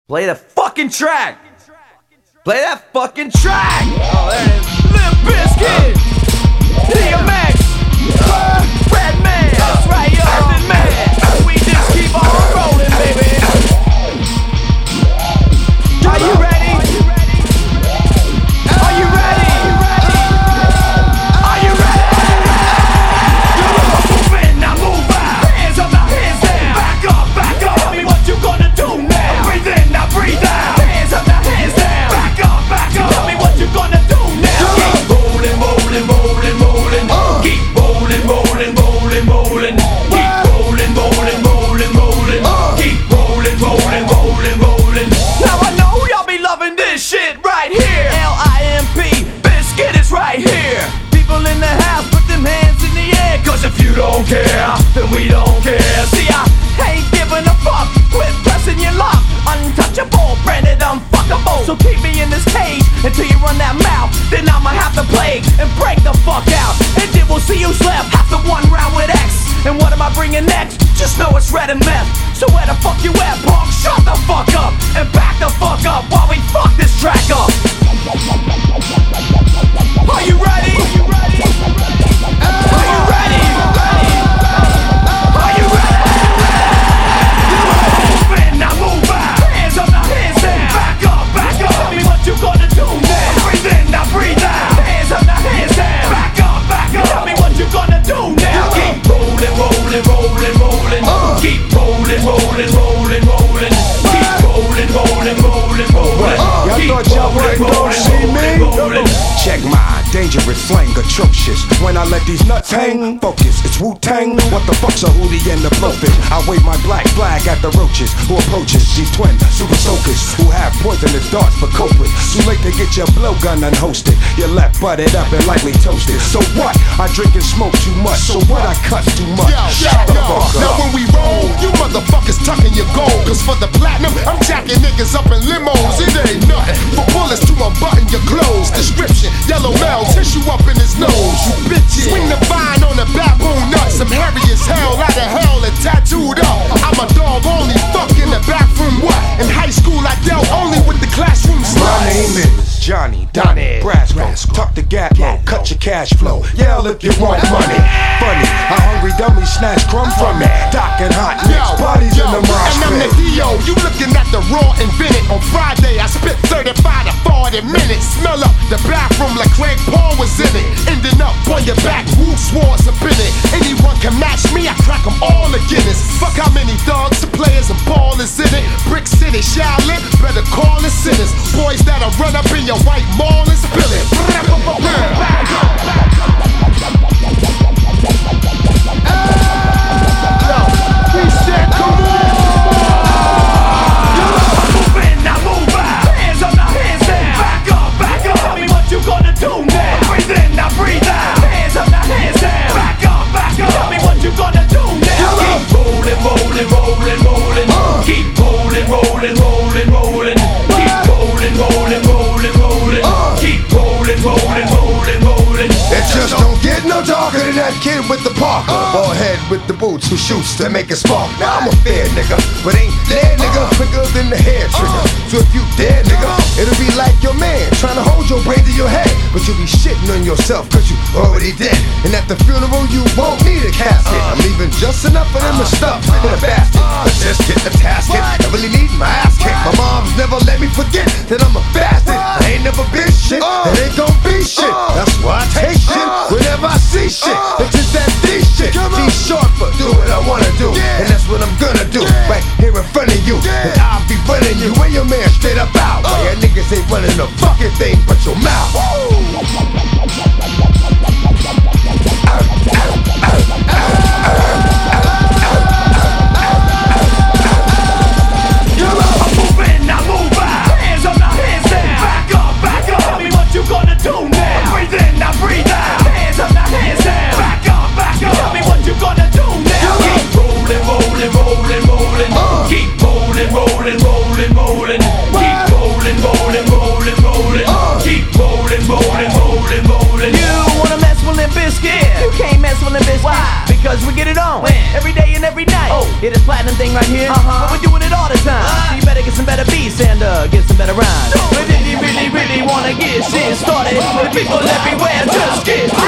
Play the fucking track. Play that fucking track. Oh, there it is. Limp Bizkit, DMX, Redman. That's right, yo, Earthen Man. We just keep on rolling, baby. Are you ready? Are you ready? Are you ready? Move in, now move out. Hands up, now hands down. Back up, back up. Tell me what you gonna do now. Breathe in, now breathe out. Hands up, now hands down. Back up, back up. Tell me what you gonna do now. Keep rolling, rolling, rolling, rolling. Keep rolling, rolling, rolling, rolling. Keep rolling, rolling, rolling, rolling. Keep rolling, rolling, rolling, rolling. Now I know y'all be loving this shit right here. L-I-M-P, Bizkit is right here. People in the house, put them hands in the air. Cause if you don't care, then we don't care. See, I ain't giving a fuck. Quit pressing your luck. Untouchable, branded unfuckable. So keep me in this cage until you run that mouth. Then I'ma have to play and break the fuck out. And then we'll see who's left after one round with X. And what am I bringing next? Just know it's red and meth. So where the fuck you at, punk? Shut the fuck up and back the fuck up while we fuck this track up. Are you ready? Are you ready? Are you ready? Are you ready? Move in, now move out. Hands up, now hands down. Back up, back up. Tell me what you gonna do now. Breathe in, now breathe out. Hands up, now hands down. Back up, back up. Tell me what you gonna do now. Keep rolling, rolling, rolling, rolling. Keep rolling, rolling, rolling, rolling. Keep rolling, rolling, rolling, rolling. Y'all thought y'all wouldn't go see me? Check my dangerous slang, atrocious. When I let these nuts hang, focus, it's Wu-Tang. What the fuck's a hootie and the blowfish? I wave my black flag at the roaches who approaches these twin super soakers who have poisonous darts for cope with. Too late to get your blowgun unhosted. Your left butted up and lightly toasted. So what? I drink and smoke too much. So what? I cuss too much. Shut the fuck up. Now when we roll, you motherfuckers tucking your gold. Cause for the platinum, I'm jacking niggas up in limos. It ain't nothing. For bullets to unbutton your clothes. Description, yellow male, tissue up in his nose. You bitches. Swing the vine on the baboon nuts. I'm hairy as hell, out of hell and tattooed up. I'm a dog, only fuck in the bathroom. What? In high school, I dealt only with the classroom sluts. My name is Johnny Donnie Brasco. Tuck the gap low, cut your cash flow. Yell if you want money. Funny, a hungry dummy snatch crumb from me. Dockin' hot nicks, bodies in the mosh and I'm the pit. D.O. You looking at the raw invented. On Friday, I spit 35 to 40 minutes. Smell up the bathroom like Craig Paul was in it. Ending up on your back, Wu Swords up in it. Anyone can match me, I crack them all to Guinness. Fuck how many thugs, the players and ballers in it. Brick City, Shaolin, better call the sinners. Boys that'll run up in your white mall and spill it. We said, come on! Move in, now move out. Hands up, now hands down. Back up, back up. Tell me what you gonna do now. Breathe in, now breathe out. Hands up, now hands down. Back up, back up. Tell me what you gonna do now. Keep rolling, rolling, rolling, rolling. Keep rolling, rolling, rolling, rolling. Keep rolling, rolling, rolling, rolling. Keep rolling, rolling, rolling, rolling. It just don't get no darker than that kid with the Parker. Bald head with the boots who shoots to make it spark. Now I'm a fair nigga, but ain't there nigga quicker than the hair trigger. So if you dare nigga, it'll be like your man trying to hold your brain to your head. But you'll be shitting on yourself cause you already dead. And at the funeral you won't need a casket. I'm leaving just enough for them to stuff in a basket. But just get the tasket, I really need my ass kicked. My mom's never let me forget that I'm a bastard. I ain't never been shit, and ain't gon' be shit. That's why I take shit whenever I see shit. It's just that D shit. D short for do what I wanna do, and that's what I'm gonna do. Right here in front of you, and I'll be running you. Where your man straight up out? Why your niggas ain't running a fucking thing but your mouth? Move in, now move out. Hands up, now hands down. Back up, back up. Tell me what you gonna do now. Breathe in, now breathe out. Hands up, now hands down. Back up, back up. Tell me what you gonna do now. Keep rolling, rolling, rolling, rolling. Keep rolling, rolling, rolling, rolling. Keep rolling, rolling, rolling, rolling. Keep rolling, rolling, rolling, rolling. You wanna mess with Limp Bizkit? You can't mess with Limp Bizkit. Why? because we get it on every day and every night. Hear this platinum thing right here? But we're doing it all the time. So you better get some better beats and get some better rhymes. But if you really wanna get shit started, the people everywhere just get